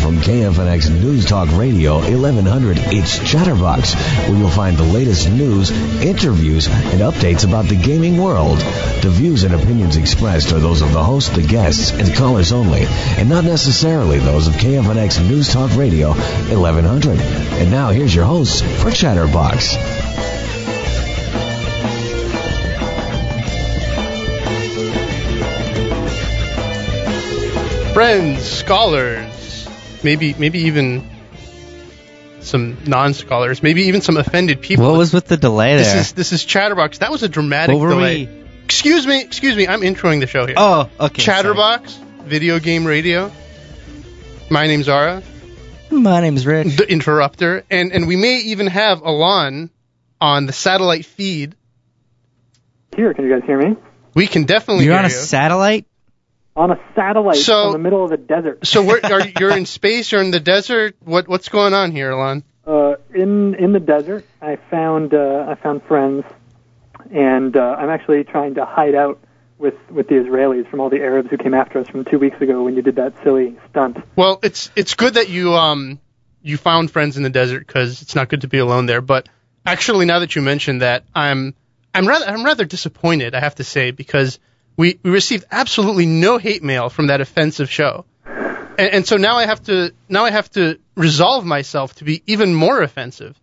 from KFNX News Talk Radio 1100, it's Chatterbox, where you'll find the latest news, interviews, and updates about the gaming world. The views and opinions expressed are those of the host, the guests, and callers only, and not necessarily those of KFNX News Talk Radio 1100. And now here's your host for Chatterbox. Friends, scholars, maybe even some non-scholars, maybe even some offended people. What was with the delay there? This is Chatterbox. That was a dramatic delay. Excuse me. I'm introing the show here. Oh, okay. Chatterbox, video game radio. My name's Ara. My name's Rich. The interrupter. And we may even have Alon on the satellite feed. Here, can you guys hear me? We can definitely hear you. You're on a satellite? On a satellite in the middle of the desert. So you're in space, you're in the desert? What's going on here, Alon? In the desert, I found friends, and I'm actually trying to hide out with the Israelis from all the Arabs who came after us from 2 weeks ago when you did that silly stunt. Well, it's good that you found friends in the desert, because it's not good to be alone there. But actually, now that you mentioned that, I'm rather disappointed, I have to say, because we received absolutely no hate mail from that offensive show, and so now I have to resolve myself to be even more offensive.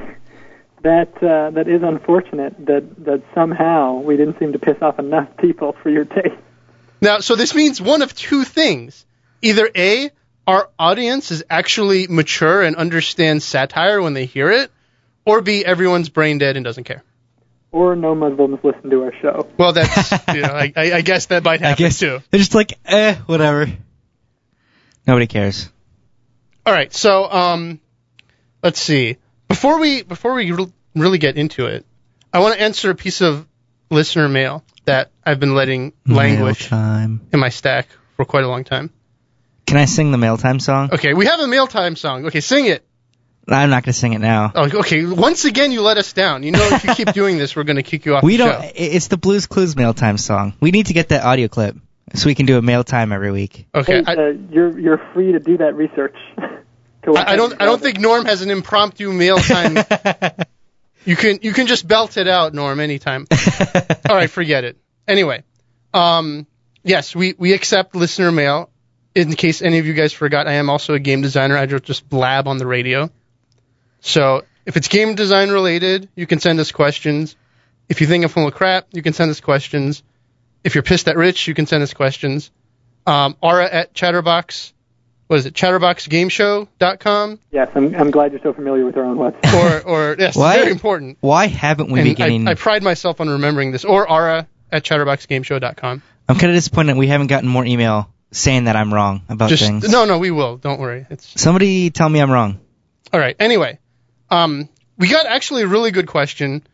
That is unfortunate. That somehow we didn't seem to piss off enough people for your taste. Now, so this means one of two things: either A, our audience is actually mature and understands satire when they hear it, or B, everyone's brain dead and doesn't care. Or no Muslims listen to our show. Well, that's, I guess that might happen too. They're just like, whatever. Nobody cares. All right, so let's see. Before we really get into it, I want to answer a piece of listener mail that I've been letting languish in my stack for quite a long time. Can I sing the mail time song? Okay, we have a mail time song. Okay, sing it. I'm not going to sing it now. Oh, okay, once again, you let us down. You know, if you keep doing this, we're going to kick you off the show. It's the Blues Clues mail time song. We need to get that audio clip so we can do a mail time every week. Okay, hey, you're free to do that research. I don't think Norm has an impromptu mail time. You can just belt it out, Norm, anytime. All right, forget it. Anyway, yes, we accept listener mail. In case any of you guys forgot, I am also a game designer. I don't just blab on the radio. So if it's game design related, you can send us questions. If you think I'm full of crap, you can send us questions. If you're pissed at Rich, you can send us questions. Ara at Chatterbox. What is it? ChatterboxGameShow.com. Yes, I'm glad you're so familiar with our own website. Or yes, very important. Why haven't we been getting... I pride myself on remembering this. Or Ara at ChatterboxGameShow.com. I'm kind of disappointed we haven't gotten more email saying that I'm wrong about things. No, we will. Don't worry. Somebody tell me I'm wrong. All right. Anyway, we got actually a really good question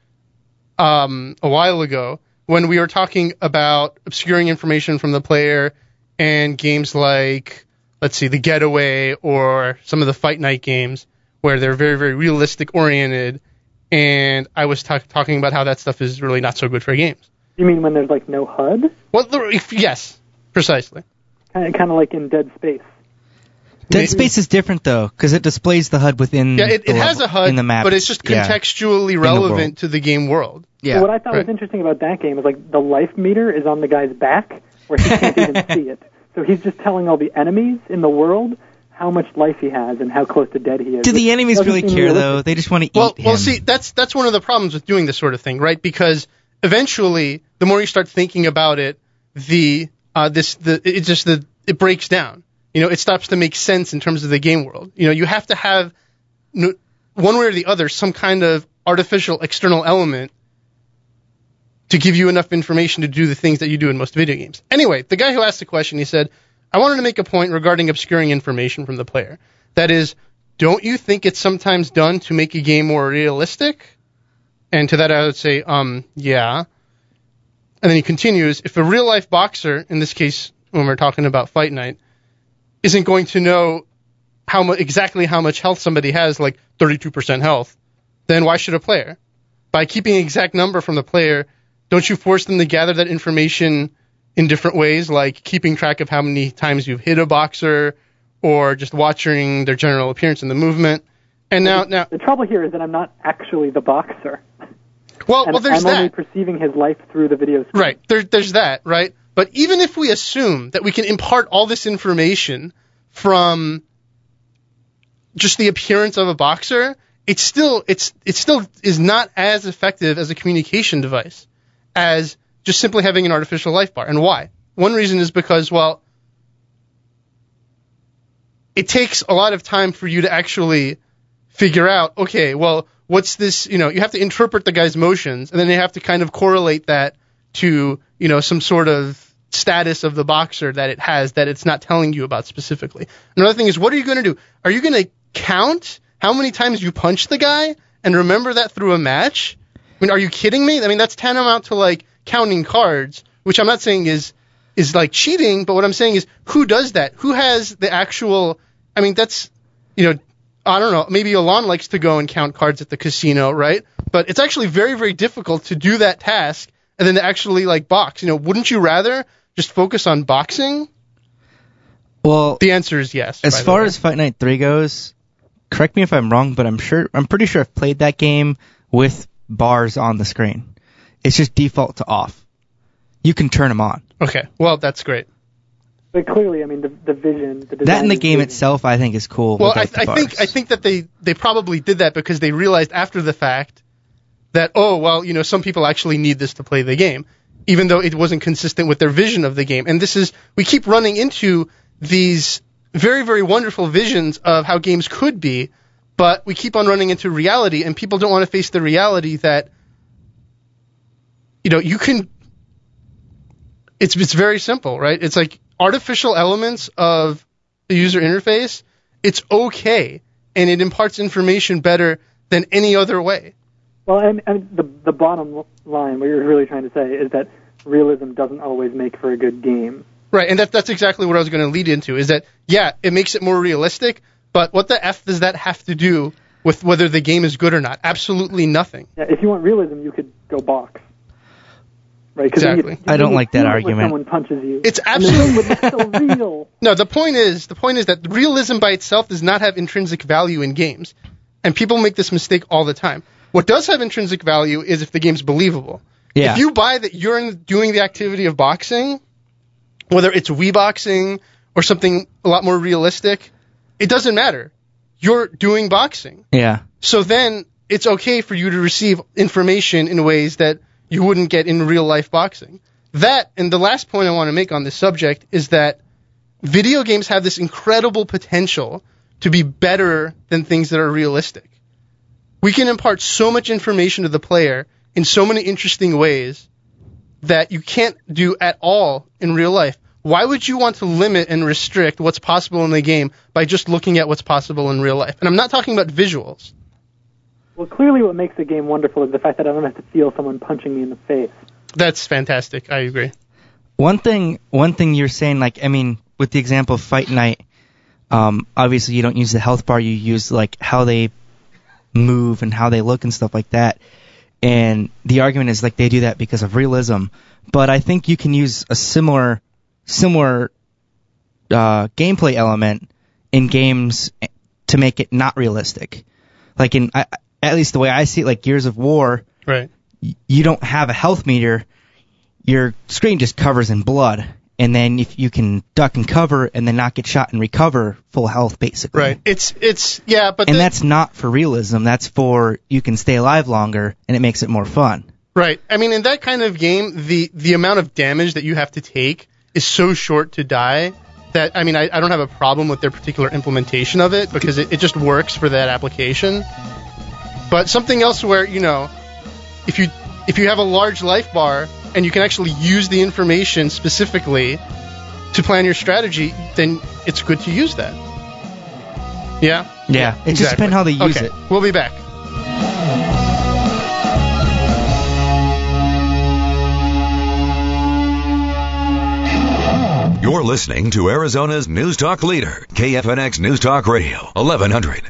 a while ago when we were talking about obscuring information from the player and games like, let's see, The Getaway or some of the Fight Night games where they're very, very realistic oriented. And I was talking about how that stuff is really not so good for games. You mean when there's like no HUD? Well, yes, precisely. Kind of like in Dead Space. Dead Space is different, though, because it displays the HUD within it has a HUD, in the map, but it's just contextually relevant to the game world. Yeah. So what I thought was interesting about that game is like the life meter is on the guy's back where he can't even see it. So he's just telling all the enemies in the world how much life he has and how close to dead he is. Do the enemies really care, though? They just want to eat him. Well, see, that's one of the problems with doing this sort of thing, right? Because eventually, the more you start thinking about it, it breaks down. You know, it stops to make sense in terms of the game world. You know, you have to have, one way or the other, some kind of artificial external element to give you enough information to do the things that you do in most video games. Anyway, the guy who asked the question, he said, I wanted to make a point regarding obscuring information from the player. That is, don't you think it's sometimes done to make a game more realistic? And to that I would say, yeah. And then he continues, if a real-life boxer, in this case, when we're talking about Fight Night, isn't going to know exactly how much health somebody has, like 32% health, then why should a player? By keeping an exact number from the player, don't you force them to gather that information in different ways, like keeping track of how many times you've hit a boxer, or just watching their general appearance in the movement. And now the trouble here is that I'm not actually the boxer. Well, and there's I'm that. only perceiving his life through the video screen. Right. There's that, right? But even if we assume that we can impart all this information from just the appearance of a boxer, it still is not as effective as a communication device as just simply having an artificial life bar. And why? One reason is because, well, it takes a lot of time for you to actually figure out, okay, well, what's this, you have to interpret the guy's motions, and then you have to kind of correlate that to, some sort of status of the boxer that it has that it's not telling you about specifically. Another thing is, what are you going to do? Are you going to count how many times you punch the guy and remember that through a match? I mean, are you kidding me? I mean, that's tantamount to, like, counting cards, which I'm not saying is like cheating, but what I'm saying is, who does that? Who has the actual, I mean, that's, I don't know, maybe Alon likes to go and count cards at the casino, right? But it's actually very, very difficult to do that task and then to actually, like, box. Wouldn't you rather just focus on boxing? Well, the answer is yes. As far as Fight Night 3 goes, correct me if I'm wrong, but I'm pretty sure I've played that game with bars on the screen. It's just default to off. You can turn them on. Okay, well, that's great. But clearly, I mean, the vision, the design that in the game vision. itself, I think, is cool. Well, I think that they probably did that because they realized after the fact that, some people actually need this to play the game, even though it wasn't consistent with their vision of the game. And we keep running into these very, very wonderful visions of how games could be, but we keep on running into reality, and people don't want to face the reality that, you can. It's very simple, right? It's like artificial elements of the user interface. It's okay, and it imparts information better than any other way. Well, and the bottom line, what you're really trying to say, is that realism doesn't always make for a good game. Right, and that's exactly what I was going to lead into, is that, yeah, it makes it more realistic, but what the F does that have to do with whether the game is good or not? Absolutely nothing. Yeah, if you want realism, you could go box. Right? Exactly. I don't like that argument. Someone punches you. It's absolutely so real. No, the point is that realism by itself does not have intrinsic value in games, and people make this mistake all the time. What does have intrinsic value is if the game's believable. Yeah. If you buy that you're doing the activity of boxing, whether it's Wii boxing or something a lot more realistic, it doesn't matter. You're doing boxing. Yeah. So then it's okay for you to receive information in ways that you wouldn't get in real life boxing. That, and the last point I want to make on this subject, is that video games have this incredible potential to be better than things that are realistic. We can impart so much information to the player in so many interesting ways that you can't do at all in real life. Why would you want to limit and restrict what's possible in the game by just looking at what's possible in real life? And I'm not talking about visuals. Well, clearly what makes the game wonderful is the fact that I don't have to feel someone punching me in the face. That's fantastic. I agree. One thing you're saying, like, I mean, with the example of Fight Night, obviously you don't use the health bar, you use, like, how they move and how they look and stuff like that. And the argument is, like, they do that because of realism. But I think you can use a similar gameplay element in games to make it not realistic. Like, at least the way I see it, like Gears of War, right? You don't have a health meter. Your screen just covers in blood. And then if you can duck and cover and then not get shot and recover full health, basically. Right. It's yeah, but that's not for realism. That's for you can stay alive longer, and it makes it more fun. Right. I mean, in that kind of game, the amount of damage that you have to take is so short to die that, I mean, I don't have a problem with their particular implementation of it because it just works for that application. But something else where, if you have a large life bar and you can actually use the information specifically to plan your strategy, then it's good to use that. Yeah? Yeah. It just depends how they use it. We'll be back. You're listening to Arizona's News Talk leader, KFNX News Talk Radio, 1100.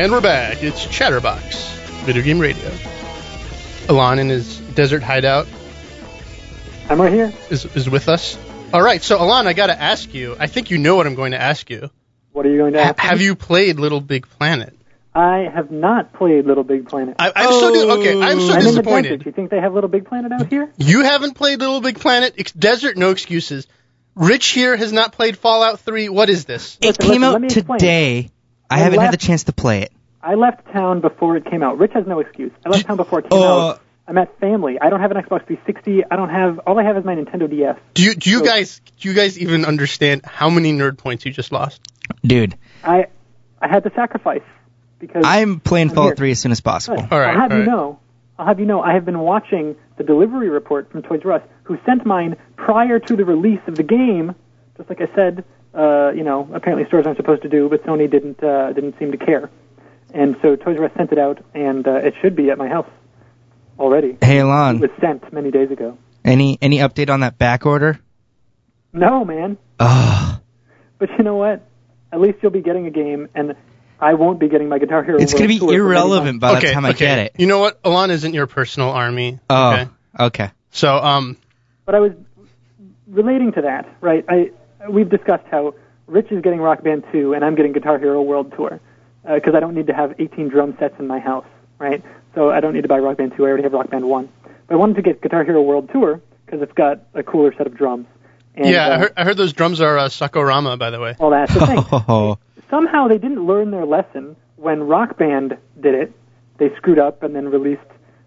And we're back. It's Chatterbox, Video Game Radio. Alon in his desert hideout I'm right here. is with us. All right, so Alon, I got to ask you. I think you know what I'm going to ask you. What are you going to ask me? Have you played Little Big Planet? I have not played Little Big Planet. I'm so I'm in the disappointed. desert. You think they have Little Big Planet out here? You haven't played Little Big Planet? Desert, no excuses. Rich here has not played Fallout 3. What is this? It Listen, came let out me explain. today. I haven't had the chance to play it. I left town before it came out. Rich has no excuse. I left town before it came out. I'm at family. I don't have an Xbox 360. All I have is my Nintendo DS. Do you guys even understand how many nerd points you just lost? Dude, I had to sacrifice because I'm playing I'm Fallout here. 3 as soon as possible. Right. All right, I'll have all right. you know, I have been watching the delivery report from Toys R Us, who sent mine prior to the release of the game. Just like I said, apparently stores aren't supposed to do, but Sony didn't seem to care, and so Toys R Us sent it out, and it should be at my house already. Hey, It Alon, was sent many days ago. any update on that back order? No, man. Ugh. But you know what? At least you'll be getting a game, and I won't be getting my Guitar Hero. It's going to World Tour be for many irrelevant months. by the time I get it. You know what? Alon isn't your personal army. Oh, okay. So, But I was relating to that, right? We've discussed how Rich is getting Rock Band 2, and I'm getting Guitar Hero World Tour, because I don't need to have 18 drum sets in my house, right? So I don't need to buy Rock Band 2. I already have Rock Band 1. But I wanted to get Guitar Hero World Tour because it's got a cooler set of drums. And, yeah, I heard those drums are Sakurama, by the way. Well, that's the thing. Oh, Somehow they didn't learn their lesson when Rock Band did it. They screwed up and then released,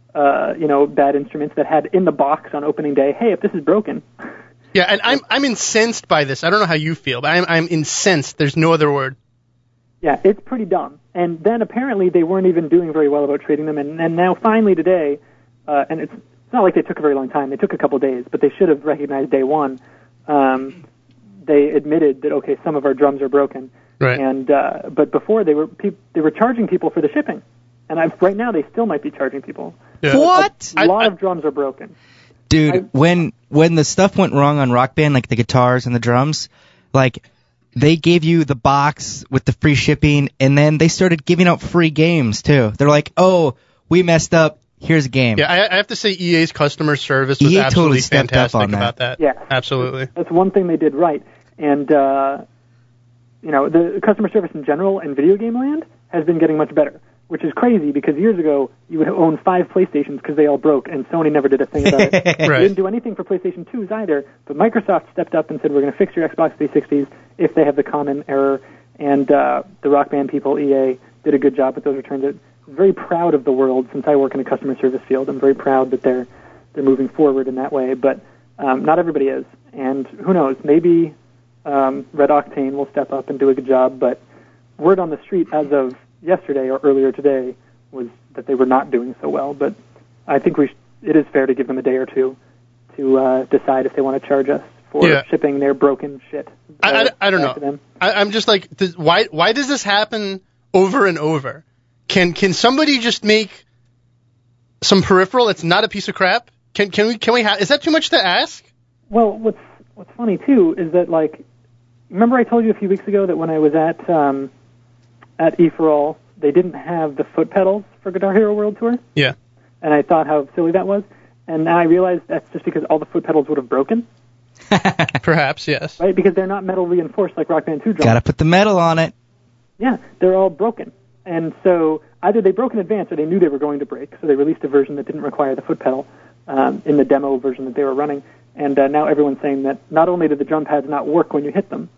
bad instruments that had in the box on opening day, hey, if this is broken. Yeah, and I'm incensed by this. I don't know how you feel, but I'm incensed. There's no other word. Yeah, it's pretty dumb. And then apparently they weren't even doing very well about trading them. And now finally today, and it's not like they took a very long time. They took a couple days, but they should have recognized day one. They admitted that, okay, some of our drums are broken. Right. And but before they were charging people for the shipping. And right now they still might be charging people. Yeah. what? A lot of drums are broken. Dude, when the stuff went wrong on Rock Band, like the guitars and the drums, like they gave you the box with the free shipping, and then they started giving out free games too. They're like, "Oh, we messed up. Here's a game." Yeah, I have to say EA's customer service was EA absolutely totally stepped up fantastic on that. about that. Yeah. Absolutely. That's one thing they did right. And, the customer service in general in video game land has been getting much better, which is crazy because years ago you would own 5 PlayStations because they all broke, and Sony never did a thing about it. They Right. didn't do anything for PlayStation 2s either, but Microsoft stepped up and said, we're going to fix your Xbox 360s if they have the common error, and the Rock Band people, EA, did a good job with those returns. I'm very proud of the world since I work in a customer service field. I'm very proud that they're moving forward in that way, but not everybody is. And who knows, maybe Red Octane will step up and do a good job, but word on the street as of yesterday or earlier today was that they were not doing so well. But I think it is fair to give them a day or two to decide if they want to charge us for shipping their broken shit. I don't back to know. them. I'm just like, why does this happen over and over? Can somebody just make some peripheral that's not a piece of crap? Can we have? Is that too much to ask? Well, what's funny too is that, like, remember I told you a few weeks ago that when I was at E4All, they didn't have the foot pedals for Guitar Hero World Tour, Yeah. and I thought how silly that was. And now I realize that's just because all the foot pedals would have broken, Perhaps, yes. right? Because they're not metal reinforced like Rock Band 2 drums. Gotta put the metal on it. Yeah, they're all broken. And so either they broke in advance or they knew they were going to break, so they released a version that didn't require the foot pedal in the demo version that they were running. And now everyone's saying that not only do the drum pads not work when you hit them,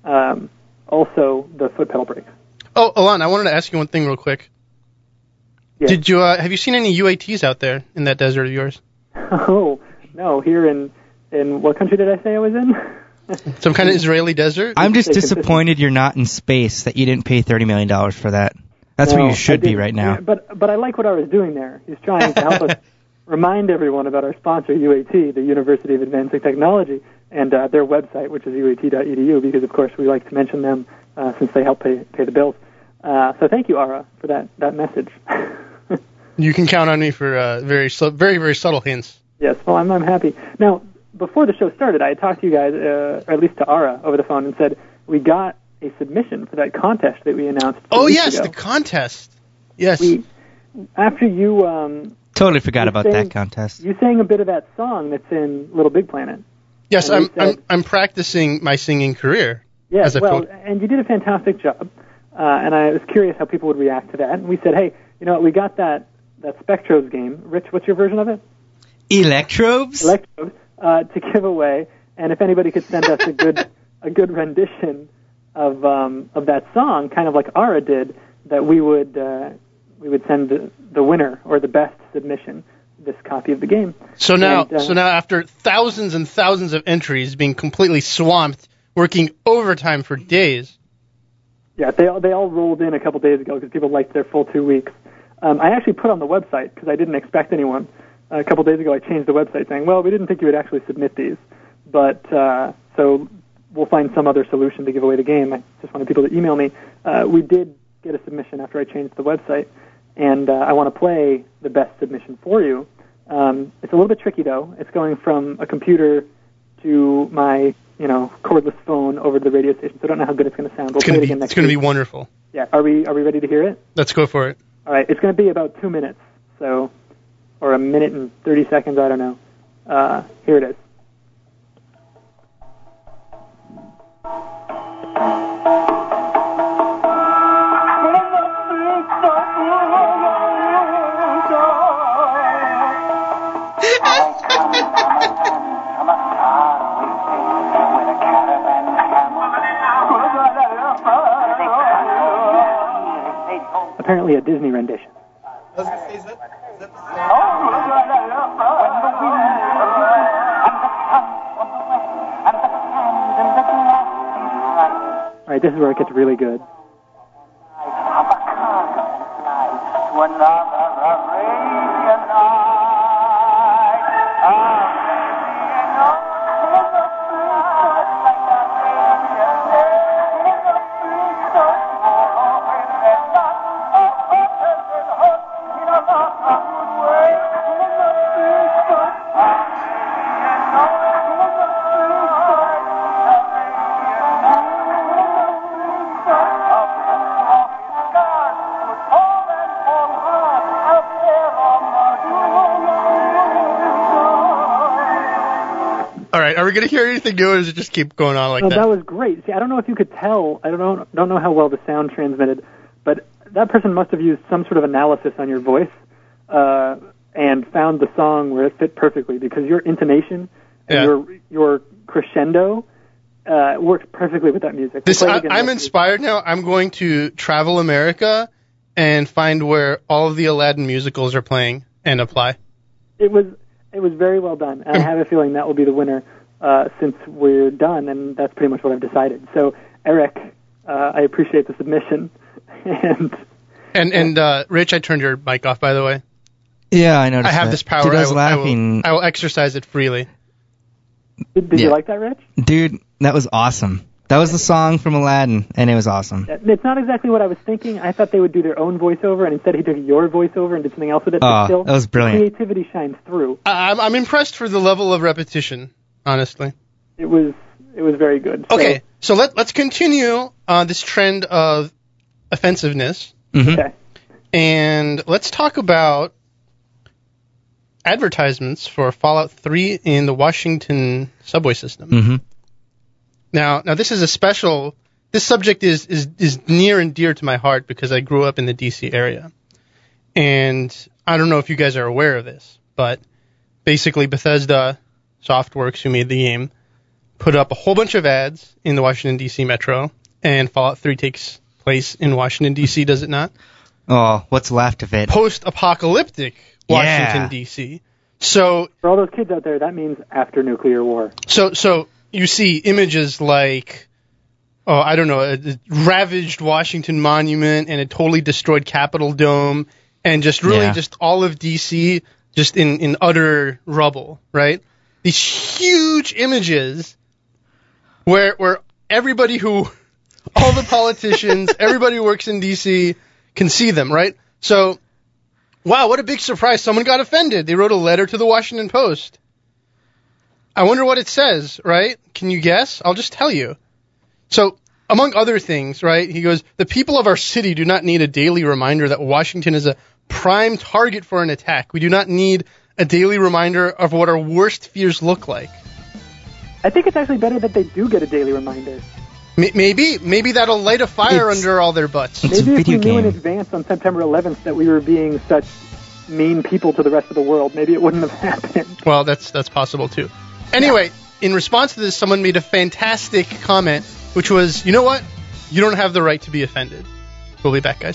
also the foot pedal breaks. Oh, Alon, I wanted to ask you one thing real quick. Yeah. Did you have you seen any UATs out there in that desert of yours? Oh, no, here in what country did I say I was in? Some kind of Israeli desert? I'm just stay consistent. disappointed you're not in space, that you didn't pay $30 million for that. That's where No, you should I be didn't. right now. Yeah, but I like what I was doing there. He's trying to help us remind everyone about our sponsor, UAT, the University of Advancing Technology, and their website, which is uat.edu, because, of course, we like to mention them since they help pay the bills. So thank you, Ara, for that message. You can count on me for very, very subtle hints. Yes, well, I'm happy. Now, before the show started, I had talked to you guys, or at least to Ara, over the phone, and said, we got a submission for that contest that we announced. Oh, yes, ago. the contest. Yes. After you... Totally forgot about sang, that contest. You sang a bit of that song that's in Little Big Planet. Yes, I'm practicing my singing career. Yes, well, and you did a fantastic job. And I was curious how people would react to that. And we said, hey, you know what, we got that Spectros game. Rich, what's your version of it? Electrobes? To give away. And if anybody could send us a good rendition of that song, kind of like Ara did, that we would send the winner or the best submission this copy of the game. So now after thousands and thousands of entries, being completely swamped, working overtime for days. Yeah, they all rolled in a couple days ago because people liked their full 2 weeks. I actually put on the website because I didn't expect anyone. A couple days ago, I changed the website saying, well, we didn't think you would actually submit these, but so we'll find some other solution to give away the game. I just wanted people to email me. We did get a submission after I changed the website, and I want to play the best submission for you. It's a little bit tricky, though. It's going from a computer to my cordless phone over to the radio station, so I don't know how good it's going to sound. We'll play it again next week. It's going to be wonderful. Yeah. Are we ready to hear it? Let's go for it. All right. It's going to be about 2 minutes, or a minute and 30 seconds, I don't know. Here it is. Apparently a Disney rendition. I was going to say, is that All right, this is where it gets really good. Are we going to hear anything new, or does it just keep going on like that? That was great. See, I don't know if you could tell. I don't know how well the sound transmitted, but that person must have used some sort of analysis on your voice and found the song where it fit perfectly, because your intonation and your crescendo works perfectly with that music. I'm inspired now. I'm going to travel America and find where all of the Aladdin musicals are playing and apply. It was very well done, and I have a feling that will be the winner since we're done, and that's pretty much what I've decided. So, Eric, I appreciate the submission, and Rich, I turned your mic off, by the way. Yeah, I noticed. I have this power. Dude, I was laughing. I will exercise it freely. Did you like that, Rich? Dude, that was awesome. That was the song from Aladdin, and it was awesome. It's not exactly what I was thinking. I thought they would do their own voiceover, and instead he took your voiceover and did something else with it. Oh, still, that was brilliant. Creativity shines through. I'm impressed for the level of repetition, honestly. It was very good. Okay, so let's continue this trend of offensiveness. Mm-hmm. Okay. And let's talk about advertisements for Fallout 3 in the Washington subway system. Mm-hmm. Now this is a special. This subject is near and dear to my heart because I grew up in the D.C. area, and I don't know if you guys are aware of this, but basically Bethesda Softworks, who made the game, put up a whole bunch of ads in the Washington D.C. metro, and Fallout 3 takes place in Washington D.C. Does it not? Oh, what's left of it? Post-apocalyptic Washington D.C. So for all those kids out there, that means after nuclear war. So you see images like, I don't know, a ravaged Washington Monument and a totally destroyed Capitol Dome, and just really just all of D.C. just in utter rubble, right? These huge images where everybody all the politicians, everybody who works in D.C. can see them, right? So, wow, what a big surprise. Someone got offended. They wrote a letter to the Washington Post. I wonder what it says, right? Can you guess? I'll just tell you. So, among other things, right, he goes, the people of our city do not need a daily reminder that Washington is a prime target for an attack. We do not need a daily reminder of what our worst fears look like. I think it's actually better that they do get a daily reminder. Maybe that'll light a fire under all their butts. It's Maybe a if we video knew in game. advance on September 11th that we were being such mean people to the rest of the world, maybe it wouldn't have happened. Well, that's possible too. Anyway, in response to this, someone made a fantastic comment, which was, you know what? You don't have the right to be offended. We'll be back, guys.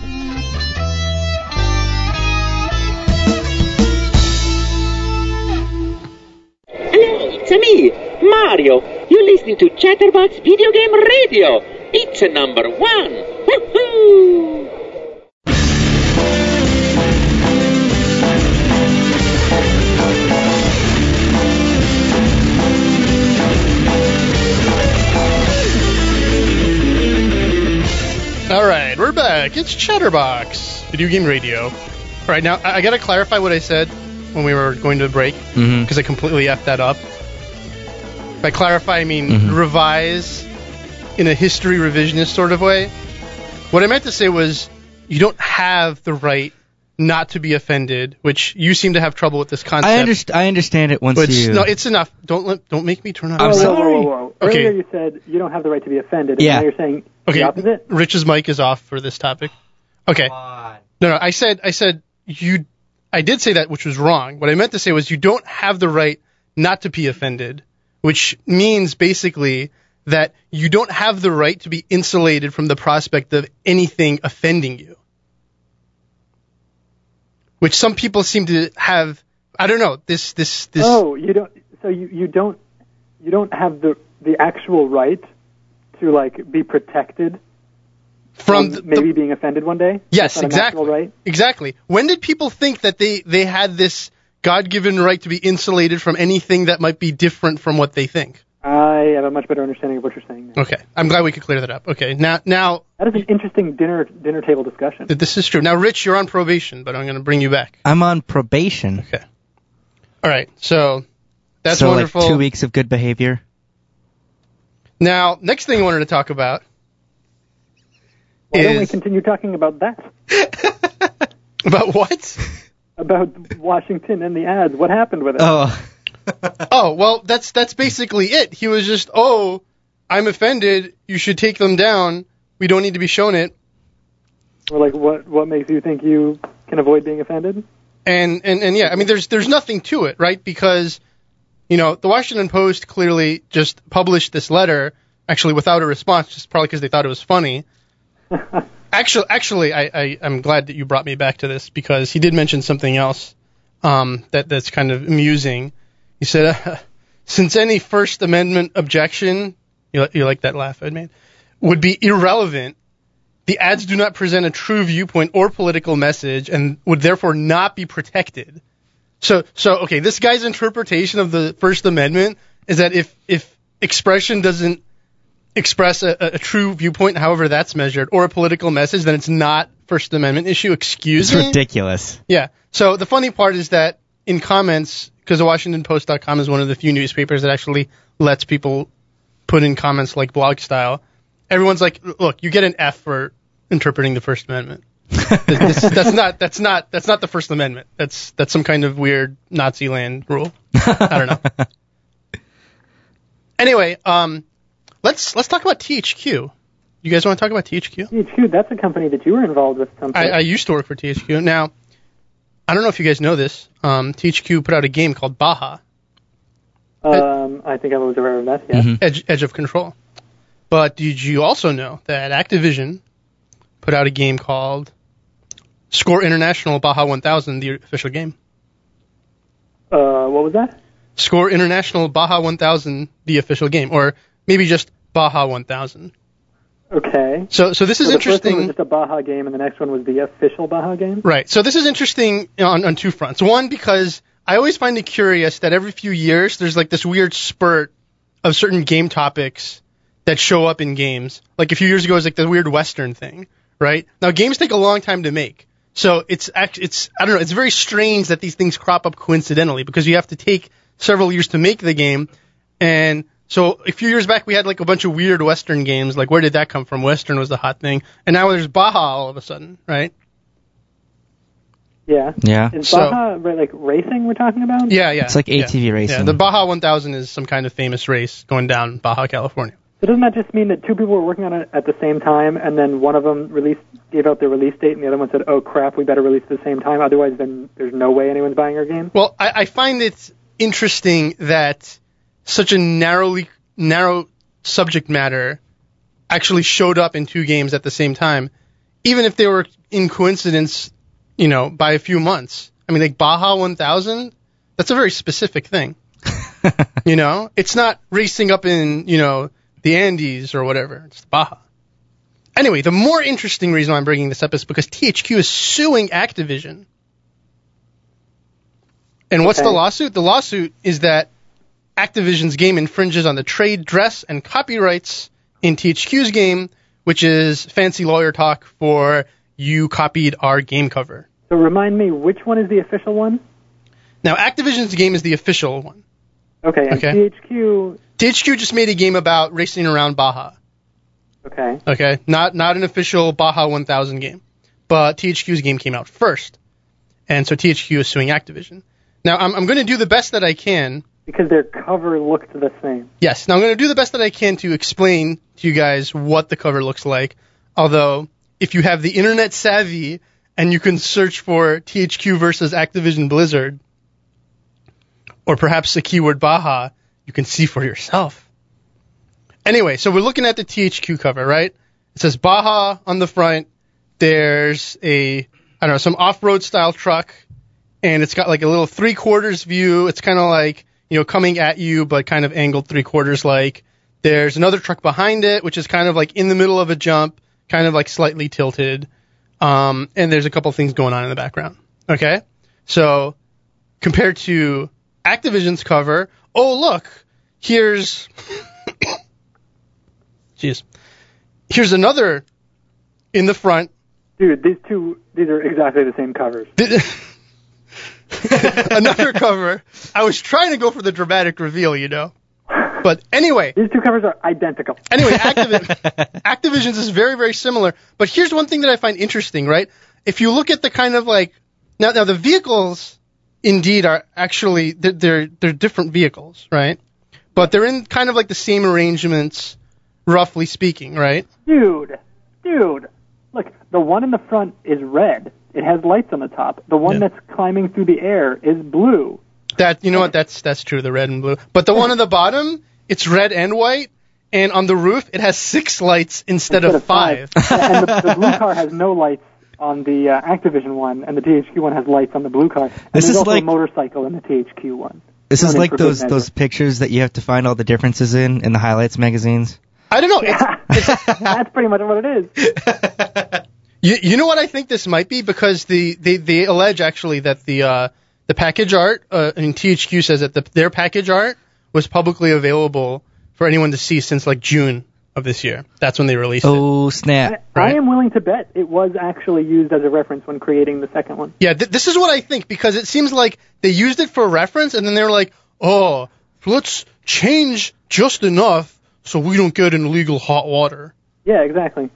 Hello, it's me, Mario. You're listening to Chatterbox Video Game Radio. It's a number one. Woohoo! All right, we're back. It's Chatterbox Video Game Radio. All right, now I got to clarify what I said when we were going to the break, because I completely effed that up. By clarify, I mean revise in a history revisionist sort of way. What I meant to say was you don't have the right not to be offended, which you seem to have trouble with this concept. I understand it once you... No, it's enough. Don't make me turn on. I'm sorry. Whoa. Okay. Earlier you said you don't have the right to be offended, and Yeah. now you're saying Okay, the opposite? Rich's mic is off for this topic. Okay. No, I said you. I did say that, which was wrong. What I meant to say was you don't have the right not to be offended, which means basically that you don't have the right to be insulated from the prospect of anything offending you. Which some people seem to have. I don't know. This. Oh, you don't. So you don't have the actual right to like be protected from maybe being offended one day. Yes, That's not an exactly. actual right? Exactly. When did people think that they had this God-given right to be insulated from anything that might be different from what they think? I have a much better understanding of what you're saying now. Okay, I'm glad we could clear that up. Okay, now That is an interesting dinner table discussion. this is true. Now, Rich, you're on probation, but I'm going to bring you back. I'm on probation. Okay. All right, so that's so wonderful. like 2 weeks of good behavior. Now, next thing I wanted to talk about Why don't we is continue talking about that? about what? About Washington and the ads. What happened with it? Oh, Oh, well, that's basically it. He was just, I'm offended. You should take them down. We don't need to be shown it. Or like, what makes you think you can avoid being offended? And yeah, I mean, there's nothing to it, right? Because, the Washington Post clearly just published this letter, actually without a response, just probably because they thought it was funny. Actually, I'm glad that you brought me back to this, because he did mention something else that's kind of amusing. He said, since any First Amendment objection, you like that laugh I made, would be irrelevant, the ads do not present a true viewpoint or political message and would therefore not be protected. So okay, this guy's interpretation of the First Amendment is that if expression doesn't express a true viewpoint, however that's measured, or a political message, then it's not First Amendment issue. Excuse it's me? ridiculous. Yeah. So the funny part is that in comments, because the WashingtonPost.com is one of the few newspapers that actually lets people put in comments like blog style, everyone's like, look, you get an F for interpreting the First Amendment. That's not the First Amendment. That's some kind of weird Nazi land rule. I don't know. Anyway, let's talk about THQ. You guys want to talk about THQ? THQ, that's a company that you were involved with. I used to work for THQ. Now, I don't know if you guys know this. THQ put out a game called Baja. I think I was aware of that, yeah. Mm-hmm. Edge of Control. But did you also know that Activision put out a game called Score International Baja 1000, the official game? What was that? Score International Baja 1000, the official game, or maybe just Baja 1000. Okay. So this is the first interesting. one was just a Baja game, and the next one was the official Baja game? Right. So this is interesting on two fronts. One, because I always find it curious that every few years there's like this weird spurt of certain game topics that show up in games. Like a few years ago, it was like the weird Western thing, right? Now games take a long time to make, so it's I don't know. It's very strange that these things crop up coincidentally, because you have to take several years to make the game, and So a few years back, we had like a bunch of weird Western games. Like, where did that come from? Western was the hot thing. And now there's Baja all of a sudden, right? Yeah. Yeah. Is So- Baja like racing we're talking about? Yeah. It's like ATV racing. Yeah, the Baja 1000 is some kind of famous race going down Baja, California. So doesn't that just mean that two people were working on it at the same time, and then one of them gave out their release date, and the other one said, "Oh crap, we better release at the same time, otherwise then there's no way anyone's buying our game." Well, I find it interesting that such a narrow subject matter actually showed up in two games at the same time, even if they were in coincidence, by a few months. I mean, like Baja 1000, that's a very specific thing. It's not racing up in, the Andes or whatever. It's Baja. Anyway, the more interesting reason why I'm bringing this up is because THQ is suing Activision. And what's the lawsuit? The lawsuit is that Activision's game infringes on the trade, dress, and copyrights in THQ's game, which is fancy lawyer talk for you copied our game cover. So remind me, which one is the official one? Now, Activision's game is the official one. Okay, and Okay. THQ, just made a game about racing around Baja. okay. Okay, not an official Baja 1000 game, but THQ's game came out first, and so THQ is suing Activision. Now, I'm going to do the best that I can. Because their cover looked the same. Yes, now I'm going to do the best that I can to explain to you guys what the cover looks like. Although, if you have the internet savvy and you can search for THQ versus Activision Blizzard, or perhaps the keyword Baja, you can see for yourself. Anyway, so we're looking at the THQ cover, right? It says Baja on the front. There's some off-road style truck, and it's got like a little 3/4 view. It's kind of like, coming at you, but kind of angled 3/4 like. There's another truck behind it, which is kind of like in the middle of a jump, kind of like slightly tilted. And there's a couple things going on in the background. Okay? So, compared to Activision's cover, oh look, here's another in the front. Dude, these are exactly the same covers. Another cover. I was trying to go for the dramatic reveal, But anyway. These two covers are identical. Anyway, Activision's is very, very similar. But here's one thing that I find interesting, right? If you look at the kind of like... Now the vehicles, indeed, are actually... They're different vehicles, right? But they're in kind of like the same arrangements, roughly speaking, right? Dude. Look, the one in the front is red. It has lights on the top. The one that's climbing through the air is blue. That's true, the red and blue. But the one on the bottom, it's red and white, and on the roof, it has 6 lights instead of 5. And the blue car has no lights on the Activision one, and the THQ one has lights on the blue car. And there's also a motorcycle in the THQ one. This is like those pictures that you have to find all the differences in the highlights magazines. I don't know. That's pretty much what it is. You know what I think this might be? Because they allege actually that the package art, THQ says that their package art was publicly available for anyone to see since like June of this year. That's when they released it. Oh, snap. I am willing to bet it was actually used as a reference when creating the second one. Yeah, this is what I think, because it seems like they used it for reference, and then they were like, oh, let's change just enough so we don't get in illegal hot water. Yeah, exactly.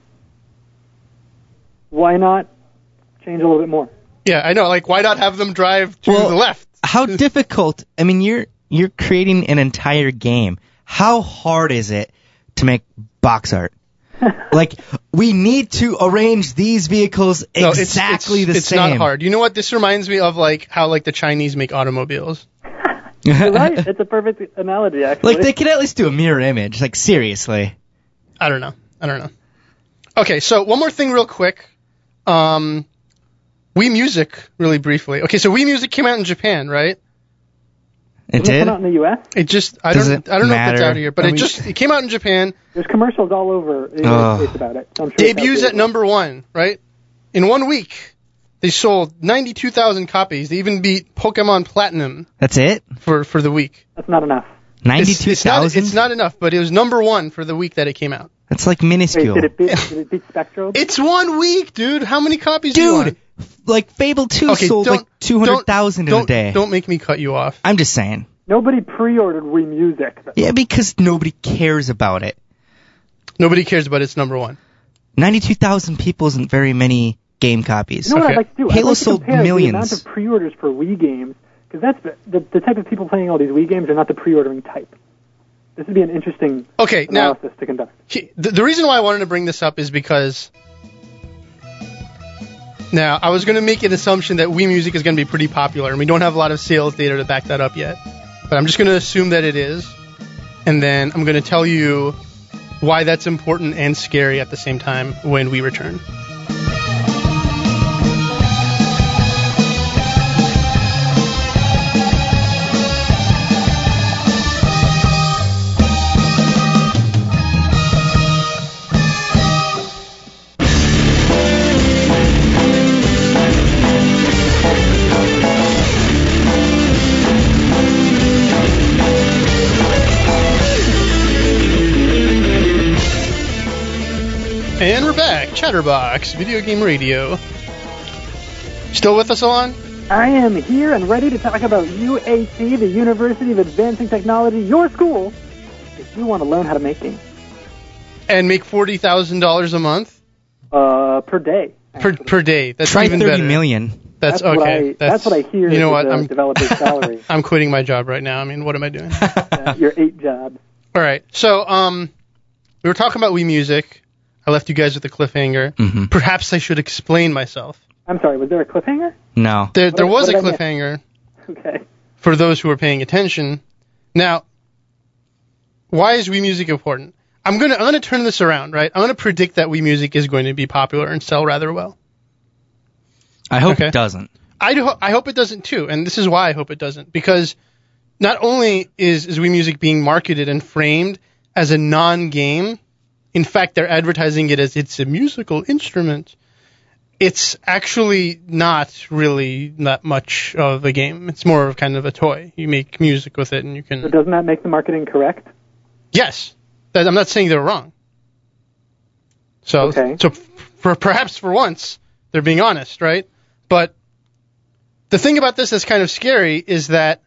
Why not change a little bit more? Yeah, I know. Like, why not have them drive to the left? How difficult? I mean, you're creating an entire game. How hard is it to make box art? Like, we need to arrange these vehicles exactly the same. It's not hard. You know what? This reminds me of like how like the Chinese make automobiles. You're right. It's a perfect analogy, actually. Like, they could at least do a mirror image. Like, seriously. I don't know. Okay, so one more thing real quick. Wii Music, really briefly. Okay, so Wii Music came out in Japan, right? It did? It come out in the U.S.? It just, I don't know if it's out here, but it came out in Japan. There's commercials all over the United States about it. So I'm sure debuts at number 1, right? In 1 week, they sold 92,000 copies. They even beat Pokemon Platinum. That's it? For the week. That's not enough. 92,000? It's not enough, but it was number 1 for the week that it came out. That's like minuscule. Wait, did it beat Spectro? It's 1 week, dude. How many copies do you want? Like Fable 2 sold like 200,000 in a day. Don't make me cut you off. I'm just saying. Nobody pre-ordered Wii Music. Yeah, because nobody cares about it. Nobody cares about its number one. 92,000 people isn't very many game copies. You know what Okay. I'd like to do? Halo I'd like to sold compare millions. the amount of pre-orders for Wii games, because that's the type of people playing all these Wii games are not the pre-ordering type. This would be an interesting Okay, now analysis to conduct. the reason why I wanted to bring this up is because now I was going to make an assumption that Wii Music is going to be pretty popular, and we don't have a lot of sales data to back that up yet. But I'm just going to assume that it is, and then I'm going to tell you why that's important and scary at the same time when we return. And we're back. Chatterbox, Video Game Radio. Still with us, Alon? I am here and ready to talk about UAT, the University of Advancing Technology, your school, if you want to learn how to make games. And make $40,000 a month? Per day. Per day. That's Try even 30 better. million. That's what okay. that's what I hear. You know is what? the I'm developer's salary. I'm quitting my job right now. I mean, what am I doing? Your 8 jobs. All right. So, we were talking about Wii Music. I left you guys with a cliffhanger. Mm-hmm. Perhaps I should explain myself. I'm sorry, was there a cliffhanger? No. There was what a did I miss? cliffhanger Okay. for those who are paying attention. Now, why is Wii Music important? I'm gonna turn this around, right? I'm gonna predict that Wii Music is going to be popular and sell rather well. I hope Okay. it doesn't. I hope it doesn't too, and this is why I hope it doesn't. Because not only is Wii Music being marketed and framed as a non-game, in fact, they're advertising it as it's a musical instrument. It's actually not really that much of a game. It's more of kind of a toy. You make music with it, and you So can. doesn't that make the marketing correct? Yes, I'm not saying they're wrong. So, Okay. perhaps for once they're being honest, right? But the thing about this that's kind of scary is that,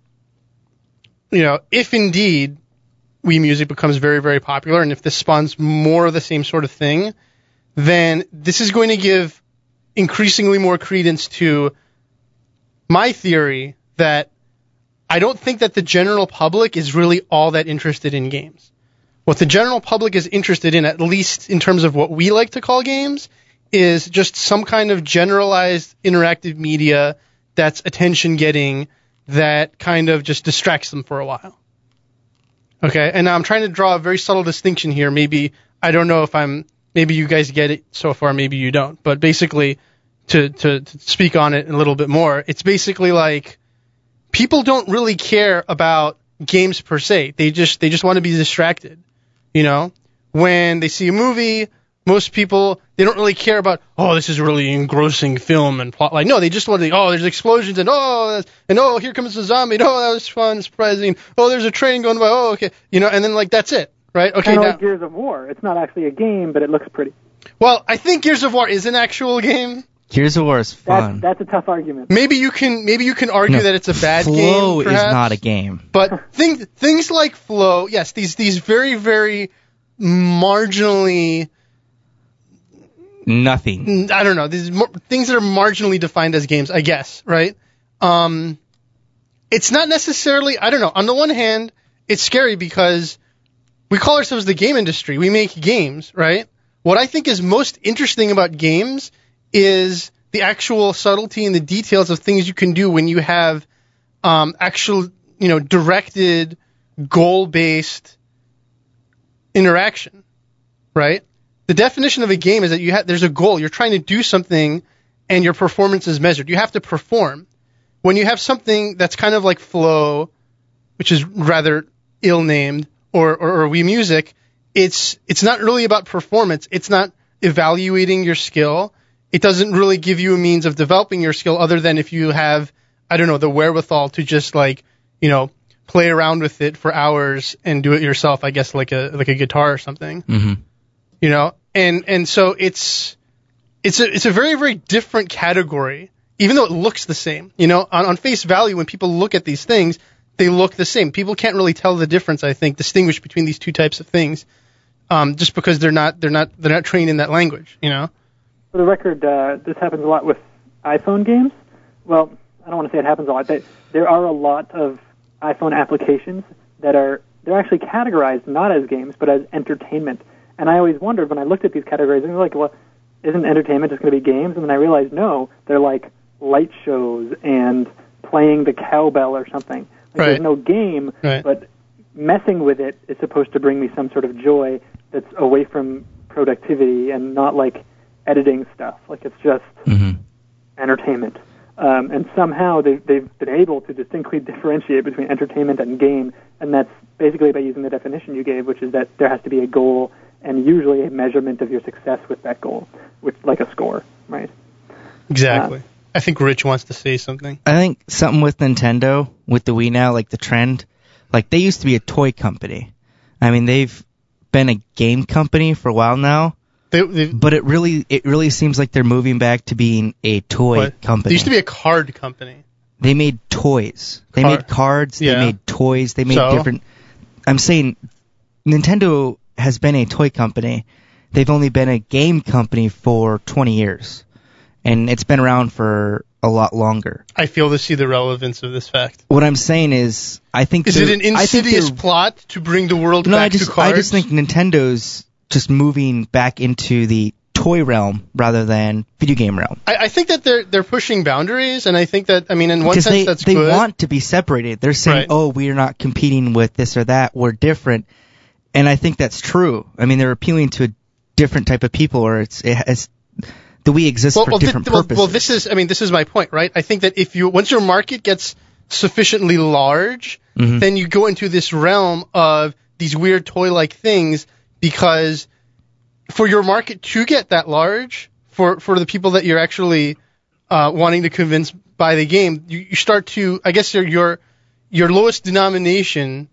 if indeed Wii Music becomes very, very popular, and if this spawns more of the same sort of thing, then this is going to give increasingly more credence to my theory that I don't think that the general public is really all that interested in games. What the general public is interested in, at least in terms of what we like to call games, is just some kind of generalized interactive media that's attention-getting, that kind of just distracts them for a while. Okay, and now I'm trying to draw a very subtle distinction here. Maybe, I don't know if maybe you guys get it so far, maybe you don't. But basically, to speak on it a little bit more, it's basically like, people don't really care about games per se. They just want to be distracted. When they see a movie, most people, they don't really care about, oh, this is really engrossing film and plot. Like, no, they just want to, oh, there's explosions, and here comes a zombie, and, oh, that was fun, surprising, oh, there's a train going by, oh, okay, and then, like, that's it, right? Okay, Kind of now, like Gears of War. It's not actually a game, but it looks pretty. well, I think Gears of War is an actual game. Gears of War is fun. That's a tough argument. Maybe you can argue that it's a bad game, Flow is perhaps. not a game. But things like Flow, yes, these very, very marginally, Nothing. I don't know, these things that are marginally defined as games, I guess, right? It's not necessarily, I don't know, on the one hand, it's scary because we call ourselves the game industry. We make games, right? What I think is most interesting about games is the actual subtlety and the details of things you can do when you have actual, directed, goal-based interaction, right? The definition of a game is that there's a goal. You're trying to do something, and your performance is measured. You have to perform. When you have something that's kind of like Flow, which is rather ill-named, or Wii Music, it's not really about performance. It's not evaluating your skill. It doesn't really give you a means of developing your skill other than if you have, I don't know, the wherewithal to just play around with it for hours and do it yourself, I guess, like a guitar or something. Mm-hmm. And so it's a very, very different category, even though it looks the same. On face value, when people look at these things, they look the same. People can't really tell the difference, I think, distinguish between these two types of things, just because they're not trained in that language, you know? For the record, this happens a lot with iPhone games. Well, I don't want to say it happens a lot. There are a lot of iPhone applications they're actually categorized not as games, but as entertainment. And I always wondered when I looked at these categories, I was like, well, isn't entertainment just going to be games? And then I realized, no, they're like light shows and playing the cowbell or something. Like, there's no game, but messing with it is supposed to bring me some sort of joy that's away from productivity and not like editing stuff. Like, it's just entertainment. And somehow they've been able to distinctly differentiate between entertainment and game, and that's basically by using the definition you gave, which is that there has to be a goal and usually a measurement of your success with that goal, which like a score, right? Exactly. I think Rich wants to say something. I think something with Nintendo, with the Wii now, like the trend, like they used to be a toy company. I mean, they've been a game company for a while now. But it really seems like they're moving back to being a toy company. They used to be a card company. They made toys. They made cards. Yeah. They made toys. They made different. I'm saying Nintendo has been a toy company. They've only been a game company for 20 years. And it's been around for a lot longer. I fail to see the relevance of this fact. What I'm saying is, I think... Is it an insidious plot to bring the world back to cards? I just think Nintendo's just moving back into the toy realm rather than video game realm. I think that they're pushing boundaries, and I think that, I mean, in one sense that's good. They want to be separated. They're saying, oh, we are not competing with this or that. We're different. And I think that's true. I mean, they're appealing to a different type of people, or the Wii exists for different purposes. Well, this is my point, right? I think that once your market gets sufficiently large, then you go into this realm of these weird toy-like things, because for your market to get that large, for the people that you're actually wanting to convince by the game, you start to, I guess, your lowest denominator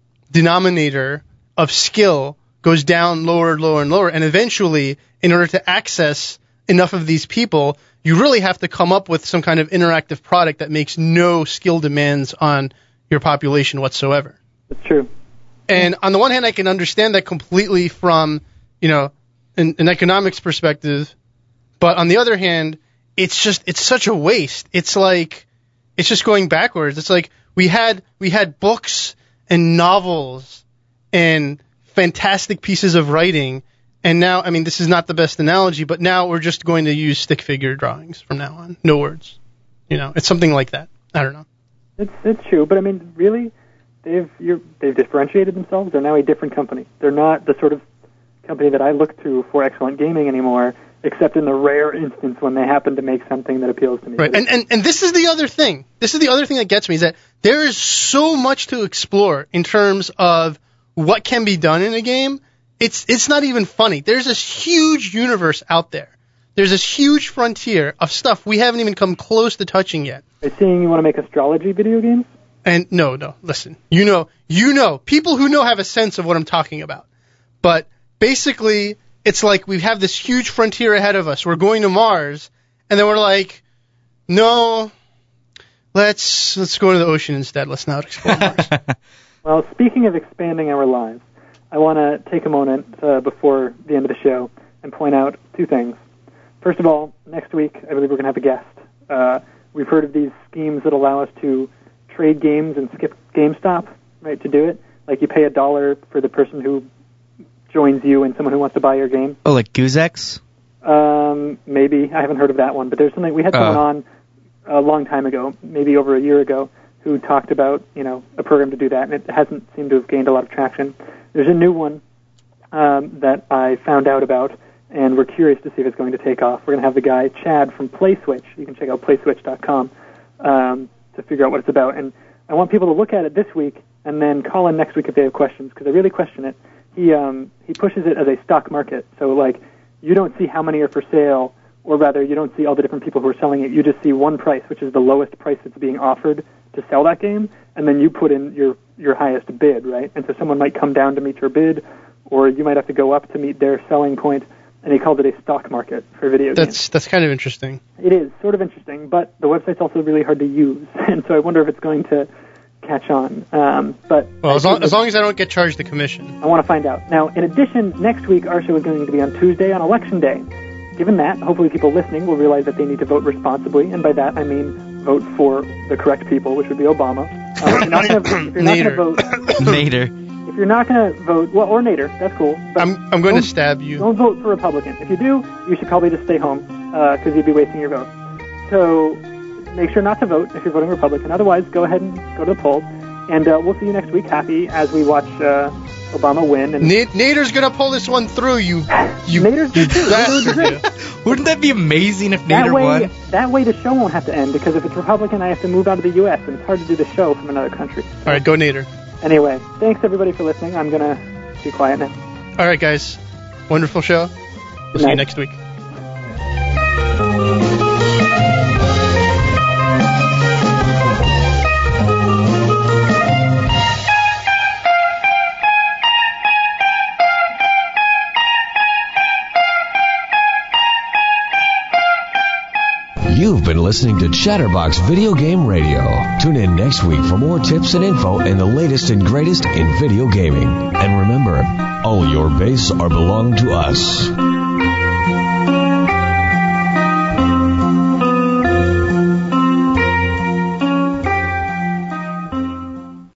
of skill goes down lower and lower and lower, and eventually, in order to access enough of these people, you really have to come up with some kind of interactive product that makes no skill demands on your population whatsoever. That's true. And on the one hand, I can understand that completely from, an economics perspective, but on the other hand, it's such a waste. It's just going backwards. It's like we had books and novels and fantastic pieces of writing, and now, I mean, this is not the best analogy, but now we're just going to use stick figure drawings from now on. No words. It's something like that. I don't know. It's true, but I mean, really, they've differentiated themselves. They're now a different company. They're not the sort of company that I look to for excellent gaming anymore, except in the rare instance when they happen to make something that appeals to me. Right, and this is the other thing. This is the other thing that gets me, is that there is so much to explore in terms of what can be done in a game. It's not even funny. There's this huge universe out there. There's this huge frontier of stuff we haven't even come close to touching yet. Are you saying you want to make astrology video games? And no, listen. You know, people who know have a sense of what I'm talking about. But basically, it's like we have this huge frontier ahead of us. We're going to Mars, and then we're like, no, let's go to the ocean instead. Let's not explore Mars. Well, speaking of expanding our lives, I want to take a moment before the end of the show and point out two things. First of all, next week, I believe we're going to have a guest. We've heard of these schemes that allow us to trade games and skip GameStop, right, to do it. Like you pay $1 for the person who joins you and someone who wants to buy your game. Oh, like Goozex? Maybe. I haven't heard of that one. But there's something, we had someone on a long time ago, maybe over a year ago, who talked about, a program to do that, and it hasn't seemed to have gained a lot of traction. There's a new one that I found out about, and we're curious to see if it's going to take off. We're going to have the guy, Chad, from PlaySwitch. You can check out PlaySwitch.com to figure out what it's about. And I want people to look at it this week and then call in next week if they have questions, because I really question it. He pushes it as a stock market. So, like, you don't see how many are for sale, or rather, you don't see all the different people who are selling it. You just see one price, which is the lowest price that's being offered to sell that game, and then you put in your highest bid, right? And so someone might come down to meet your bid, or you might have to go up to meet their selling point, and he called it a stock market for video games. That's kind of interesting. It is sort of interesting, but the website's also really hard to use, and so I wonder if it's going to catch on. But well, as long as I don't get charged the commission. I want to find out. Now, in addition, next week our show is going to be on Tuesday on Election Day. Given that, hopefully people listening will realize that they need to vote responsibly, and by that I mean vote for the correct people, which would be Obama. If you're not going to vote, Nader. If you're not going to vote, well, or Nader, that's cool. But I'm going to stab you. Don't vote for Republican. If you do, you should probably just stay home because you'd be wasting your vote. So make sure not to vote if you're voting Republican. Otherwise, go ahead and go to the polls, and we'll see you next week. Happy as we watch Obama win. And Nader's going to pull this one through. Nader's good too. Wouldn't that be amazing if Nader won? That way the show won't have to end, because if it's Republican, I have to move out of the U.S., and it's hard to do the show from another country. All right, go Nader. Anyway, thanks everybody for listening. I'm going to be quiet now. All right, guys. Wonderful show. We'll see you next week. You've been listening to Chatterbox Video Game Radio. Tune in next week for more tips and info and the latest and greatest in video gaming. And remember, all your base are belong to us.